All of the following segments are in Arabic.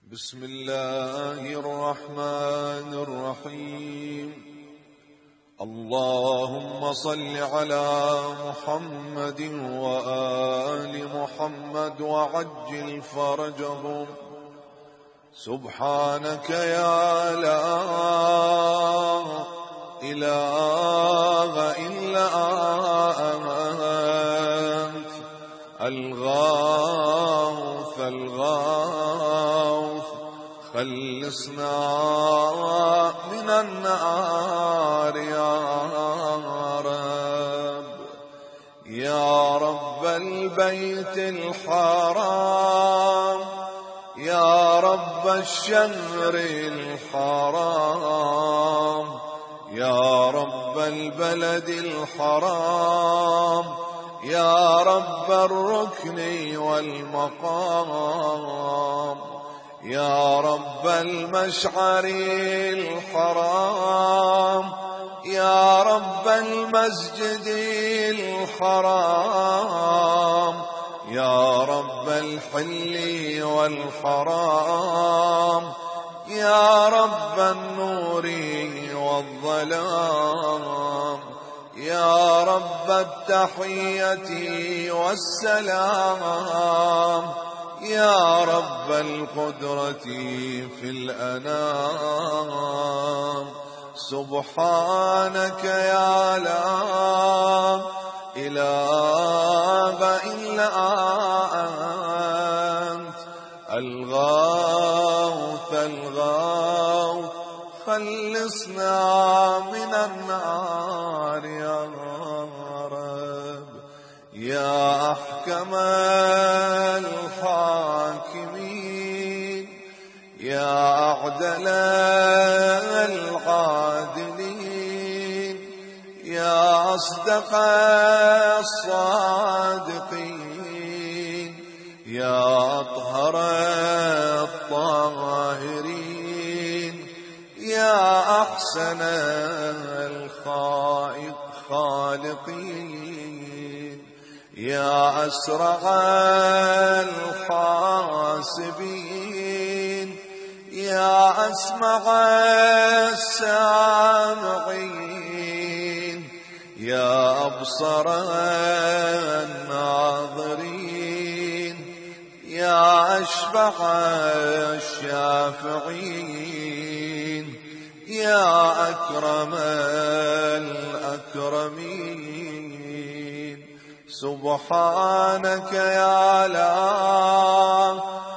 بسم الله الرحمن الرحيم. اللهم صل على محمد وآل محمد وعجل فرجهم. سبحانك يا لا إله إلا أنت الغوث الغوث، خلصنا من النار يا رب. يا رب البيت الحرام، يا رب الشهر الحرام، يا رب البلد الحرام، يا رب الركن والمقام، يا رب المشعر الحرام، يا رب المسجد الحرام، يا رب الحل والحرام، يا رب النور والظلام، يا رب التحية والسلام، يا رب القدرة في الأنام. سبحانك يا لا إله إلا أنت الغوث الغوث، خلصنا من النار يا رب. يا أحكم الحاكمين، يا أعدل العادلين، يا أصدق الصادقين، يا أطهر الطاهرين، يا أحسن الخالقين، يا أسرع الحاسبين، يا أسمع السامعين، يا أبصر الناظرين، يا أشفع الشافعين، يا أكرم الأكرمين. سبحانك يا لا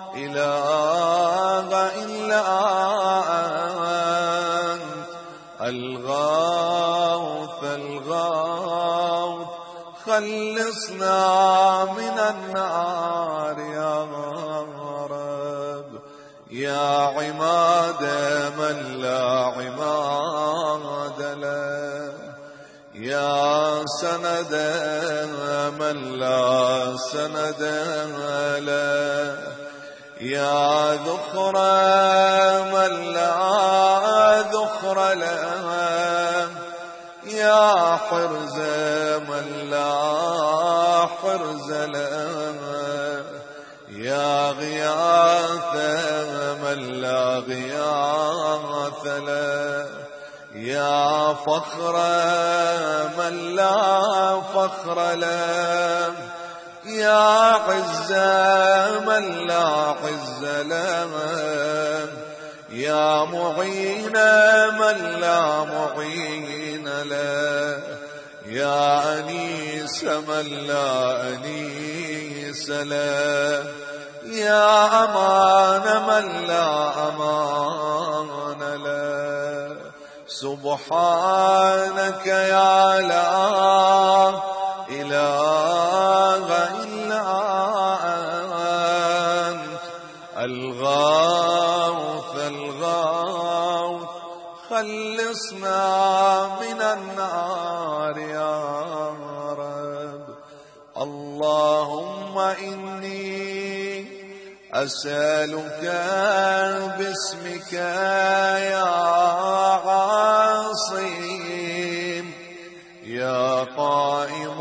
إله إلا أنت الغوث الغوث، خلصنا من النار يا رب. يا عماد من لا عماد له، يا سند من لا سند له، يا ذخر من لا ذخر له، يا حرز من لا حرز له، يا غياث من لا غياث له، يا فخر من لا فخر له، يا عز من لا عز له، يا معين من لا معين له، يا أنيس من لا أنيس له، يا أمان من لا أمان له. سبحانك يا لا إله إلا أنت الغوث الغوث، خلصنا من النار يا رب. اللهم إني أسألك باسمك يا عاصم، يا قائم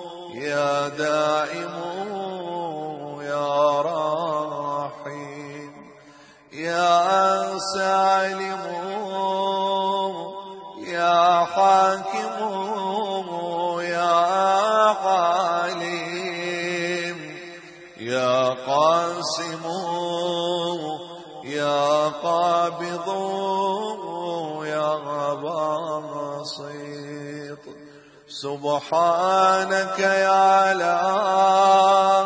يا دائم يا راحم، يا سالم يا حاكم يا عالم يا قاسم يا قابض يا باسط سبحانك يا لا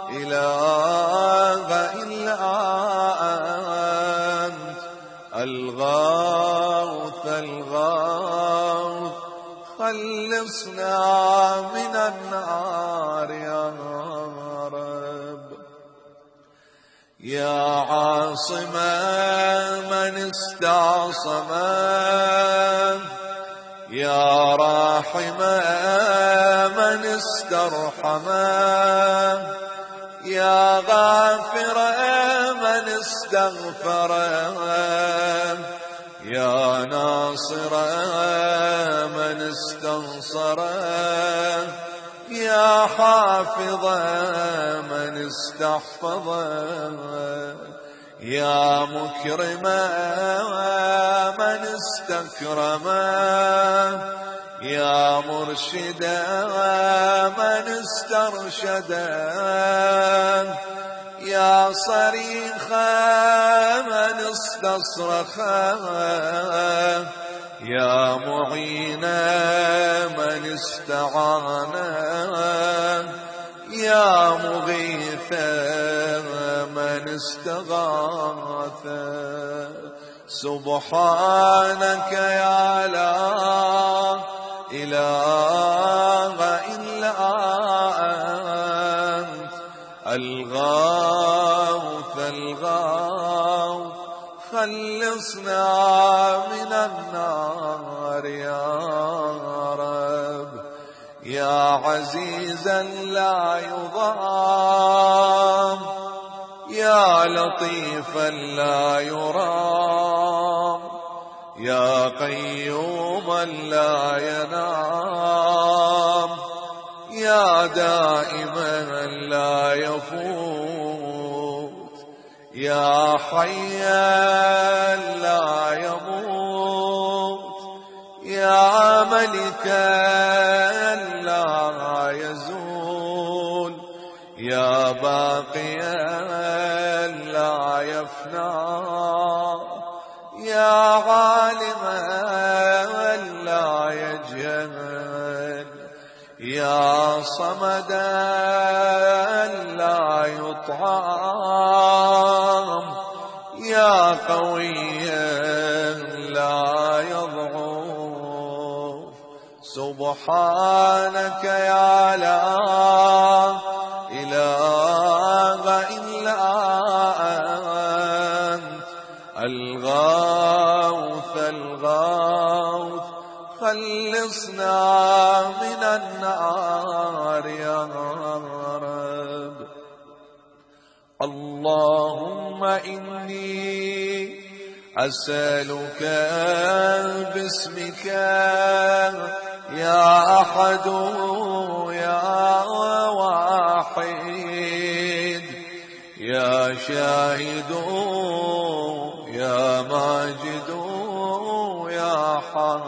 إله إلا أنت الغوث الغوث خلصنا من النار يا رب يا عاصم من استعصم يا راحم من استرحم يا غافر من استغفر يا ناصر من استنصر يا حافظ من استحفظ يا مكرم من استكرم يا مرشد من استرشد يا صريخ من استصرخ يا معين من استعان يا مغيث من استغاث سبحانك يا لا إله إلا أنت الغوث الغوث خلصنا من النار يا رب يا عزيزا لا يضام يا لطيفا لا يرام يا قيوما لا ينام يا دائما لا يفوت يا حيا لا يموت يا ملكا لا يزول يا باقيا لا يفنى يا عالما لا يجهل يا صمدا لا يطعم يا قويا لا يضعف سبحانك يا لا إله إلا أنت الغوث الغوث خلصنا من النار يا رب اللهم إني أسألك باسمك يا أحد يا واحد يا شاهد يا ماجد يا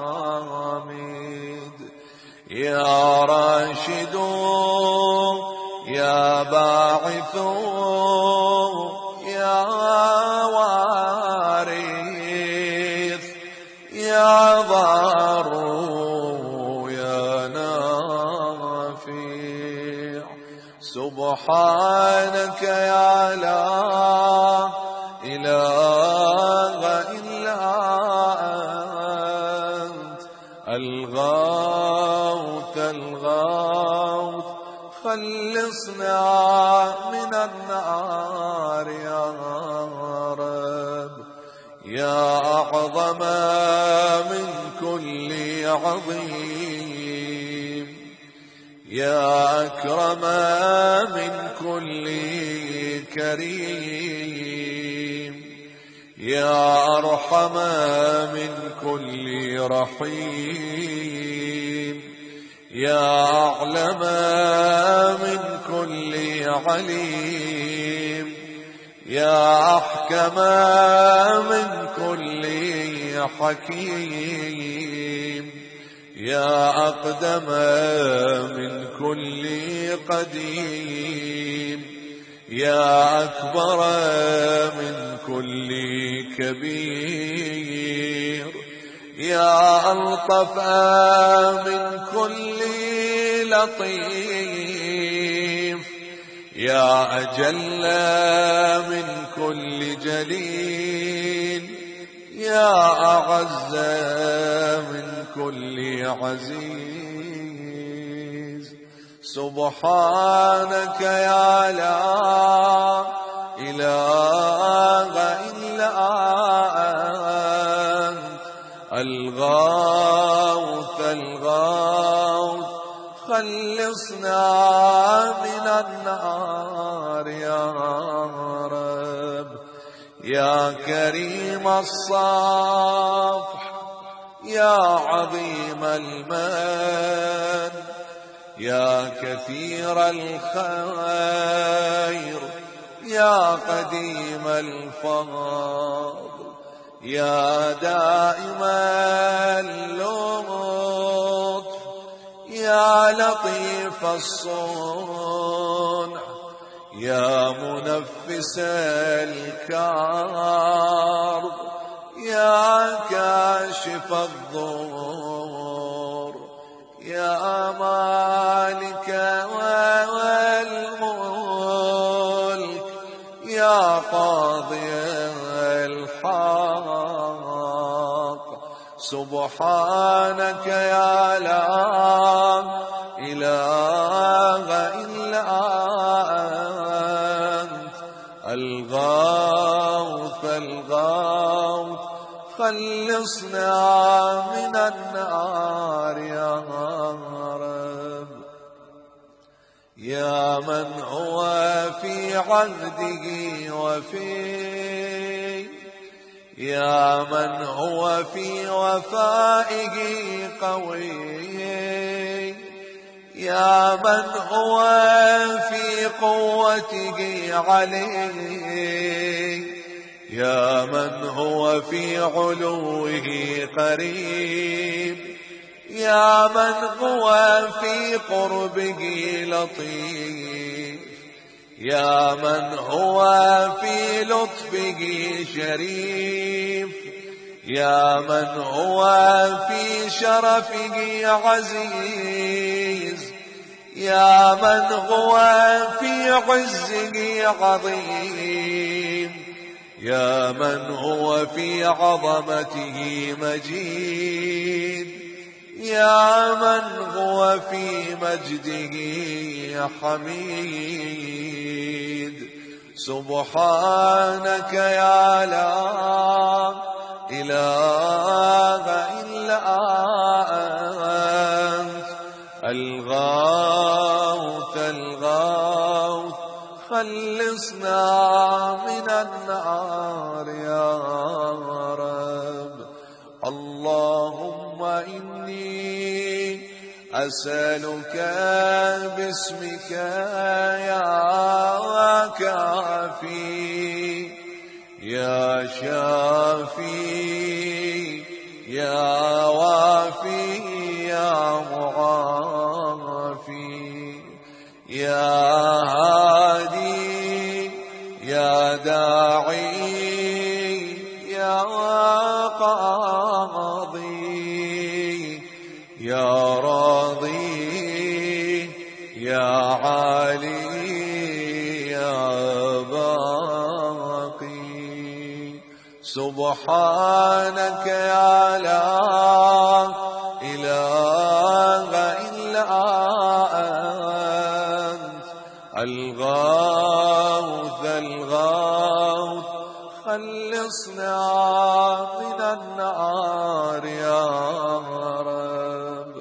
حامد يا راشد يا باعث يا وارث يا ضار يا نافع سبحانك يا لا إله إلا أنت الغوث الغوث خلصنا من النار يا رب يا أعظم من كل عظيم يا أكرم من كل كريم يا أرحم من كل رحيم يا أعلم من كل عليم يا أحكم من كل حكيم، يا أقدم من كل قديم، يا أكبر من كل كبير، يا ألطف من كل لطيف، يا أجل من كل جليل، يا أعز من كل عزيز. سبحانك يا لا إله إلا أنت الغوث الغوث، خلصنا من النار يا رب. يا كريم الصفح، يا عظيم المن، يا كثير الخير، يا قديم الفضل، يا دائم اللطف، يا لطيف الصنع، يا منفس الكرب، يا كاشف الضر، يا مالك والملك، يا قاضي الحق. سبحانك يا لا إله إلا أنت الغوث الغوث، خلصنا من النار يا رب. يا من هو في عهده وفي، يا من هو في وفائه قوي، يا من هو في قوته علي، يا من هو في علوه قريب، يا من هو في قربه لطيف، يا من هو في لطفه شريف، يا من هو في شرفه عزيز، يا من هو في عزه عظيم، يا من هو في عظمته مجيد، يا من هو في مجده حميد. سبحانك يا لا إله إلا أنت الغوث الغوث، خلصنا من النار يا رب. اللهم إني أسألك باسمك يا كافي، يا شافي، يا وافي، يا معافي، يا هادي، يا داعي، يا قاضي، يا راضي، يا عالي، يا باقي. سبحانك يا لا إله إلا أنت الغوث الغوث، خلصنا من النار يا رب.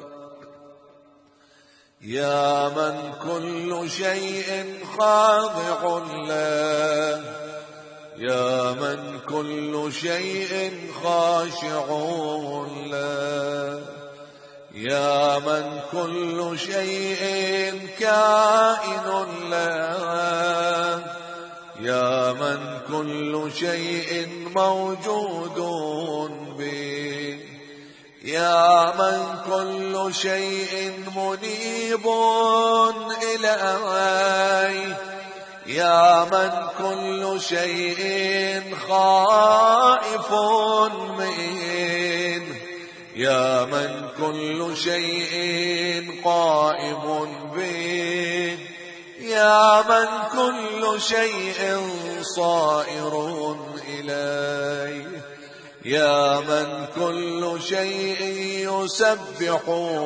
يا من كل شيء خاضع له، يا من كل شيء خاشع له، يا من كل شيء كائن له، يا من كل شيء موجود به، يا من كل شيء منيب إليه، يا من كل شيء خائف منه، يا من كل شيء قائم به، يا من كل شيء صائر إليه، يا من كل شيء يسبح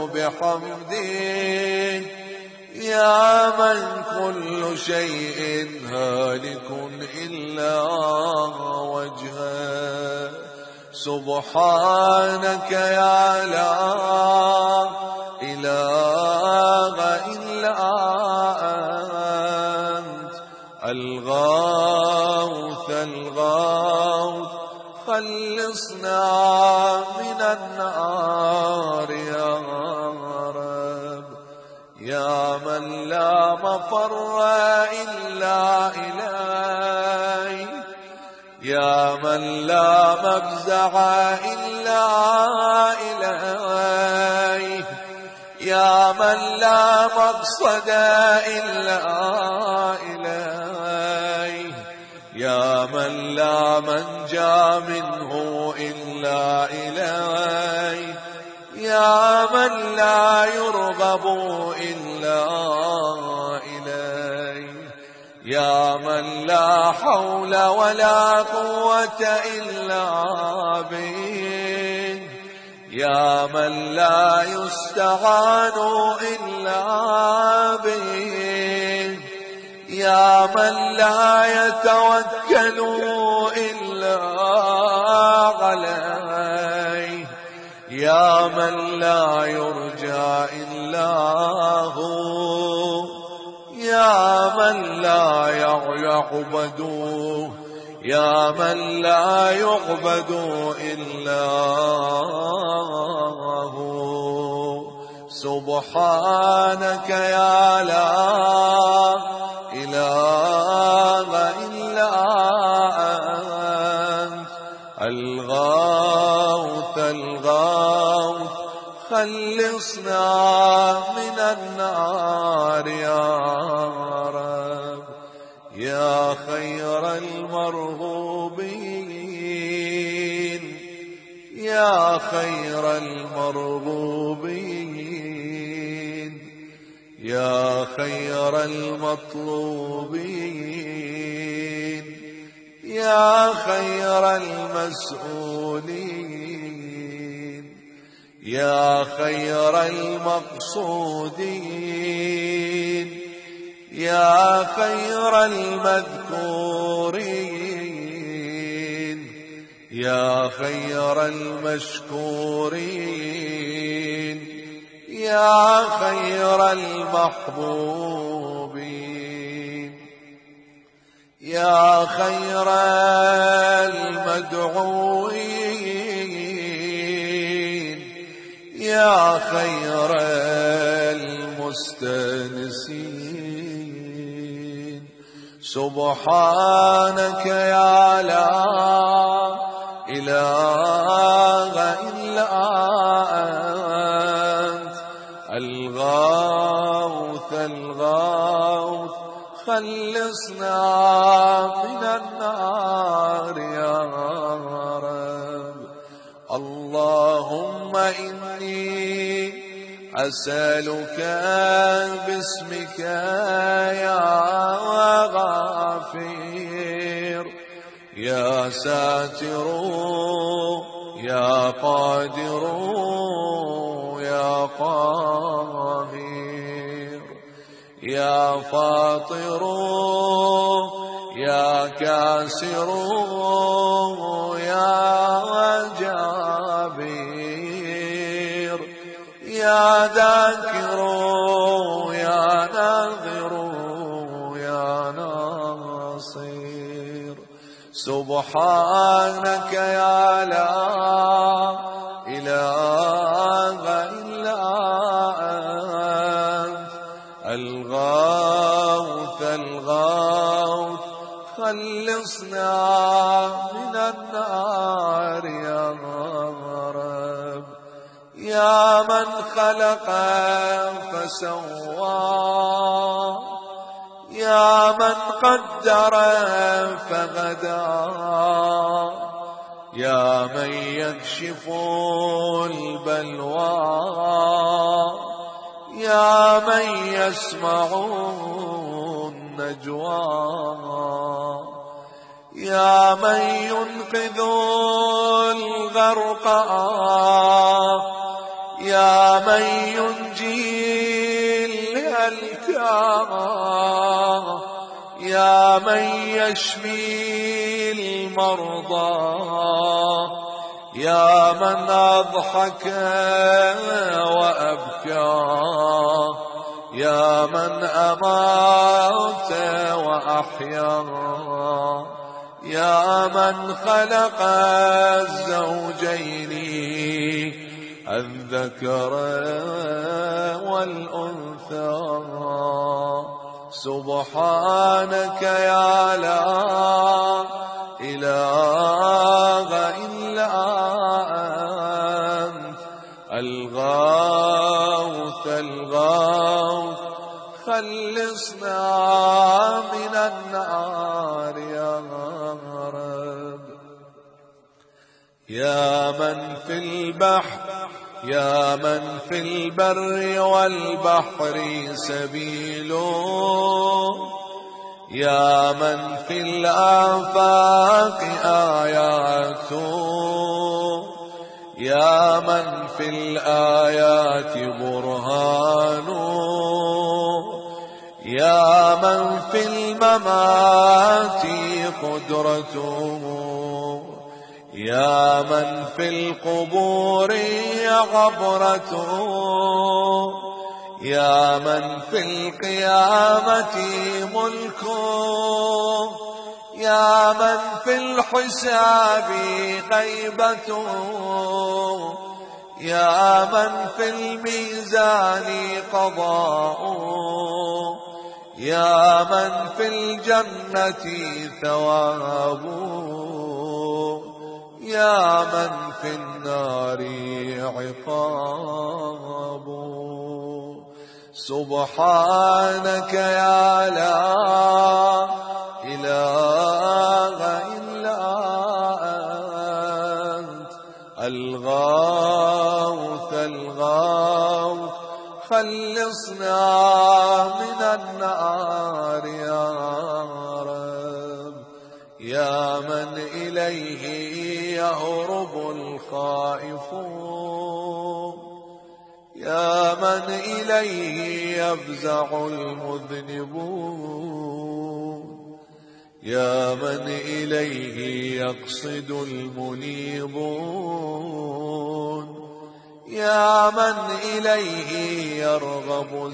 بحمده، يا من كل شيء هالك إلا وجهه. سبحانك يا لا إله إلا أنت الغوث الغوث، خلصنا من النار يا رب. يا من لا مفر إلا إليه، يا من لا مفزع إلا إليه، يا من لا مقصد إلا إليه، يا من لا منجى منه إلا إليه، يا من لا يرغب إلا إليه، يا من لا حول ولا قوة إلا به، يا من لا يستعان إلا به، يا من لا يتوكل إلا عليه، يا من لا يرجى إلا هو، يا من لا يعبد، يا من لا يعبد إلا هو. سبحانك يا لا إله إلا أنت الغوث الغوث، خلصنا من النار يا رب. يا خير المرغوبين، يا خير المرغوبين، يا خير المطلوبين، يا خير المسؤولين، يا خير المقصودين، يا خير المذكورين، يا خير المشكورين، يا خير المحبوبين، يا خير المدعوين، يا خير المستانسين. سبحانك يا لا إله إلا أنت الغوث الغوث، خلصنا من النار يا رب. اللهم إني أسألك باسمك يا غافر، يا ساتر، يا قادر، يا قاهر، يا فاطر، يا كاسر، يا جابر، يا ذاكر، يا ناظر، يا ناصر. سبحانك يا لا إله إلا أنت الغوث الغوث، خلصنا من النار يا رب. يا من خلق فسوى، يا من قدر فغدى، يا من يكشف البلوى، يا من يسمع النجوى، يا من ينقذ الغرقى، يا من ينجي الهلكى، يا من يشفي المرضى، يا من أضحك وأبكى، يا من أمات وأحيا، يا من خلق الزوجين الذكر والأنثى. سبحانك يا لا إله إلا أنت الغوث الغوث، خلصنا من النار يا رب. يا من في البحر، يا من في البر والبحر سبيله، يا من في الآفاق آياته، يا من في الآيات برهانه، يا من في الممات قدرته، يا من في القبور عبرته، يا من في القيامة ملكه، يا من في الحساب غيبته، يا من في الميزان قضاؤه، يا من في الجنة ثوابه، يا من في النار عقابه. سبحانك يا لا إله إلا أنت الغوث الغوث، خلصنا من النار يا رب. يا من إليه يهرب الخائفون، يا من إليه يفزع المذنبون، يا من إليه يقصد المنيبون، يا من إليه يرغب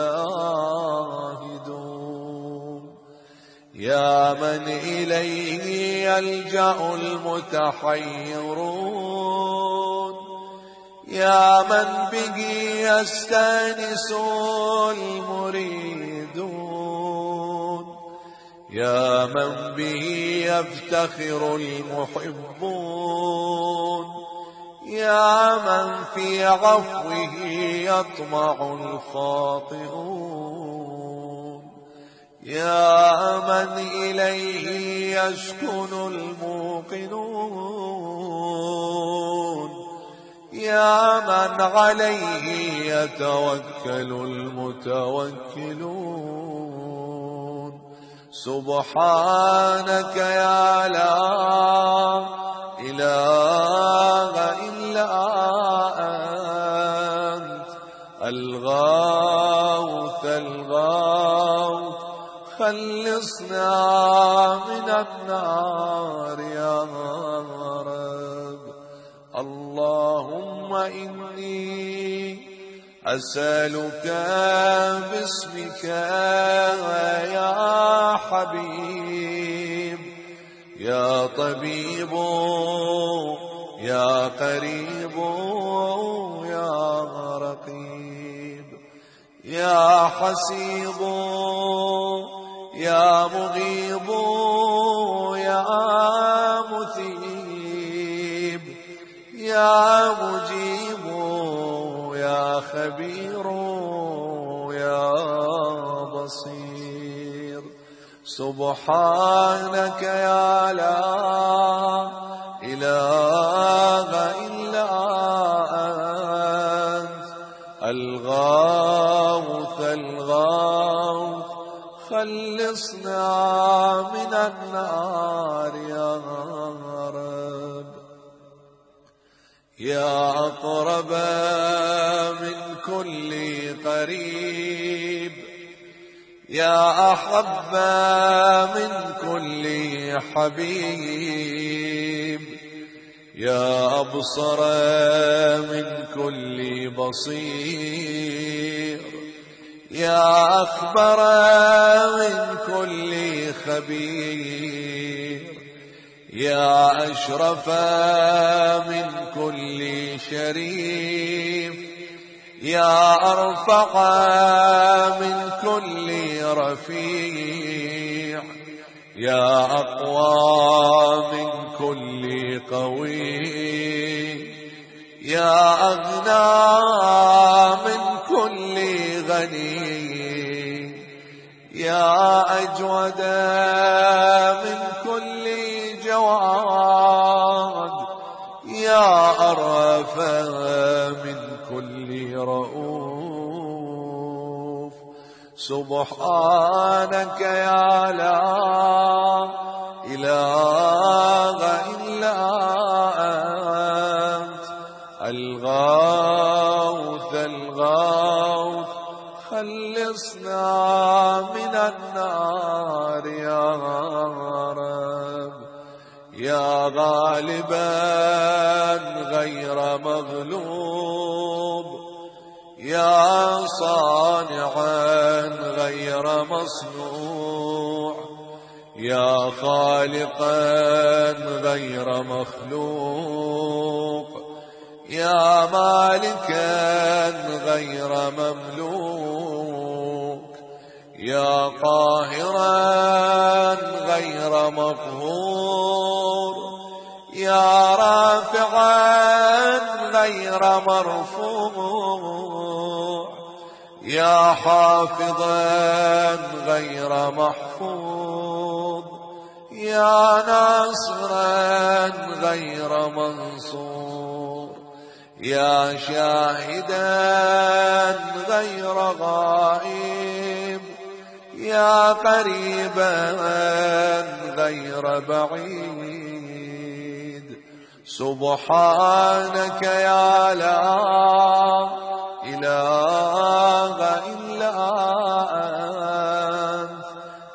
الزاهدون، يا من إليه يلجأ المتحيرون، يا من به يستانس المريدون، يا من به يفتخر المحبون، يا من في عفوه يطمع الخاطئون، يا من إليه يسكن الموقنون، يا من عليه يتوكل المتوكلون. سبحانك يا لا إله إلا أنت الغوث الغوث، خلصنا من النار يا رب. اللهم إني أسألك باسمك يا حبيب، يا طبيب، يا قريب، يا رقيب، يا حسيب، يا مغيب، يا يا مجيب يا خبير يا بصير. سبحانك يا لا إله إلا أنت الغوث الغوث خلصنا من النار يا رب. يا أقرب من كل قريب يا أحب من كل حبيب يا أبصر من كل بصير يا أخبر من كل خبير يا أشرف من كل شريف يا أرفع من كل رفيع يا أقوى من كل قوي يا أغنى من كل غني يا أجود من كل جواد يا أرأف من كل رؤوف. سبحانك يا لا إله إلا أنت الغوث الغوث خلصنا من النار يا رب. يا غالبا غير مغلوب يا صانعا غير مصنوع يا خالقا غير مخلوق يا مالكا غير مملوك يا قاهرا غير مقهور يا رافعا غير مرفوع يا حافظا غير محفوظ يا ناصرا غير منصور يا شاهدا غير غائب يا قريبا غير بعيد. سبحانك يا لا إله إلا أنت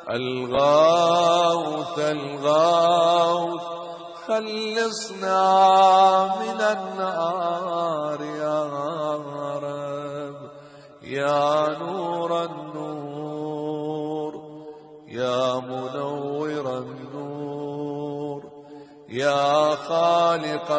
الغوث الغوث خلصنا من النار يا رب. يا نور النور يا منور النور يا خالق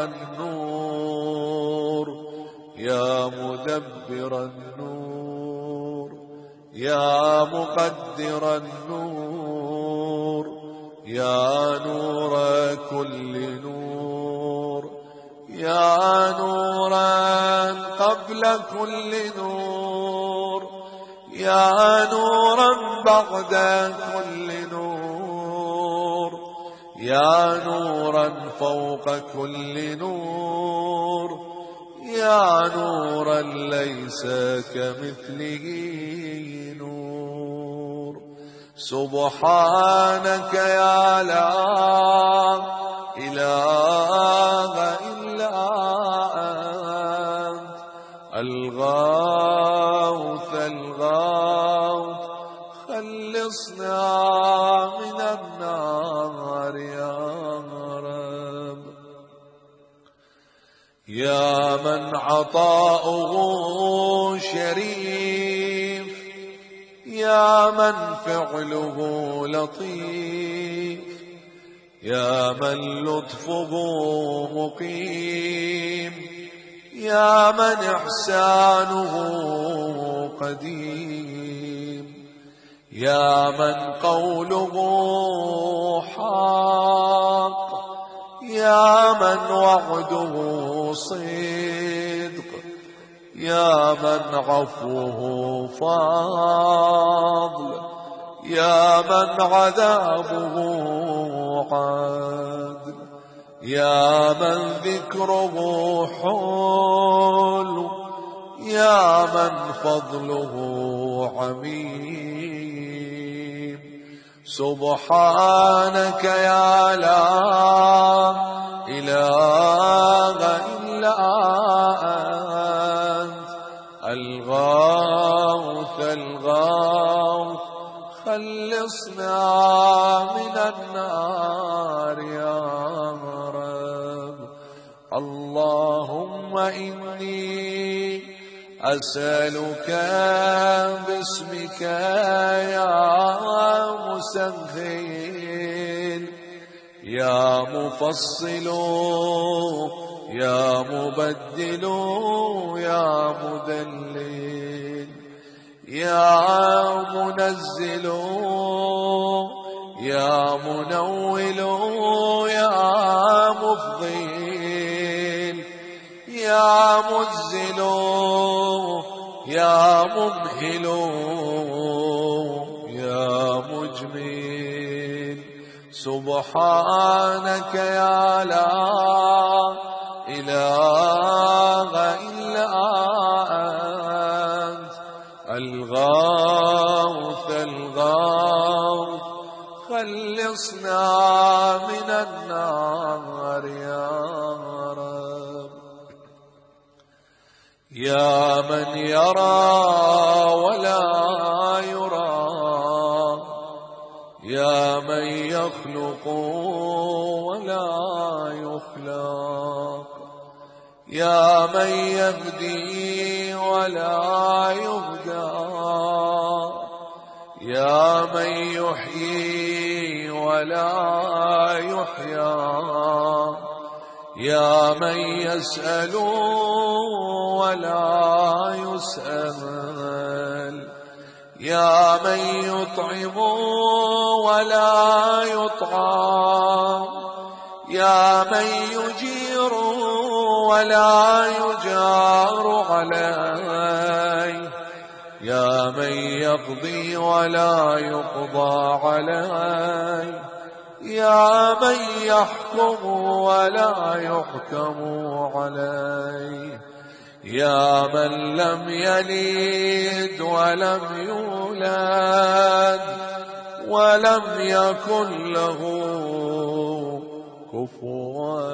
النور يا مدبر النور يا مقدر النور يا نور كل نور يا نورا قبل كل نور يا نورا بعد كل نور يا نورا فوق كل نور يا نورا ليس كمثله نور. سبحانك يا لا إله إلا أنت الغوث الغوث خلصنا من النار يا رب. يا من عطاؤه شريف يا من فعله لطيف يا من لطفه مقيم يا من إحسانه قديم يا من قوله حق يا من وعده صدق، يا من عفوه فضل، يا من عذابه عدل، يا من ذكره حلو، يا من فضله عميم. سبحانك يا لا إله إلا أنت الغوث الغوث، خلصنا من النار يا رب. اللهم إني أسألك باسمك يا مسهل، يا مفصل، يا مبدل، يا مدلل، يا منزل، يا منول، يا مفضل، يا منزل، يا ممهل، يا مجمل. سبحانك يا لا إله إلا أنت الغوث الغوث، خلصنا من النار يا رب. يا من يرى ولا يرى، يا من يخلق ولا يخلق، يا من يهدي ولا يهدى، يا من يحيي ولا يحيى، يا من يسأل ولا يسأل، يا من يطعم ولا يطعم، يا من يجير ولا يجار عليه، يا من يقضي ولا يقضى عليه، يا من يحكم ولا يحكم عليه، يا من لم يلد ولم يولد ولم يكن له كفوا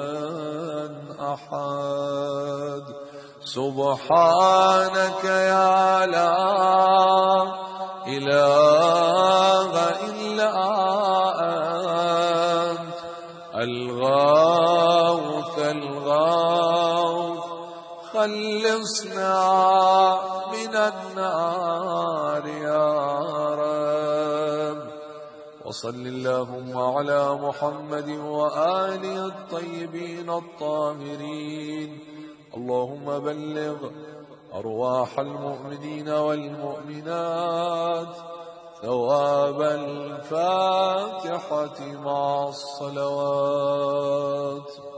أحد. سبحانك يا لا إله إلا أنت الغوث الغوث، خلصنا من النار يا رب. وصل اللهم على محمد وآله الطيبين الطاهرين. اللهم بلغ أرواح المؤمنين والمؤمنات ثواب الفاتحة مع الصلوات.